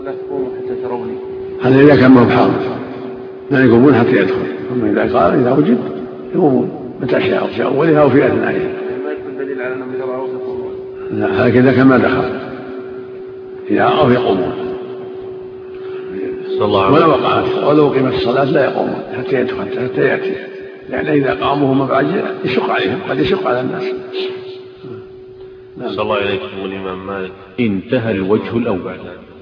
لا تقوموا حتى تروني. هذا إذا كان ما بحاضر لا يقومون حتى يدخل. أما إذا وجد يقومون متى شاء في أولها أو في أثنائها. ما يكون دليل على أنهم إذا رأوا يقومون. لا، هذا إذا كان ما دخل إذا رأوا يقومون. ولو قيمت الصلاة لا يقومون حتى يدخل حتى يأتي، لأن إذا قاموا هم بعد يشق عليهم، قد يشق على الناس. صلى الله عليكم. والإمام مالك. انتهى الوجه الأول.